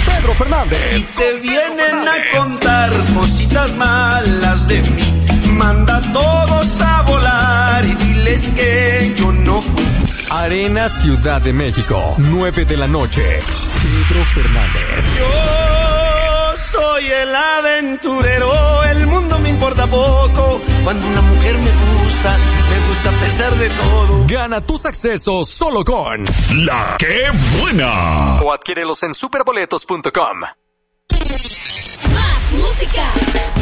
Pedro Fernández. Si te vienen a contar cositas malas de mí, manda a todos a volar y diles que yo no fui. Arena Ciudad de México, 9 de la noche. Pedro Fernández. Yo soy el aventurero, el mundo me importa poco. Cuando una mujer me gusta a pesar de todo. Gana tus accesos solo con La Que Buena. O adquiérelos en superboletos.com. Más música.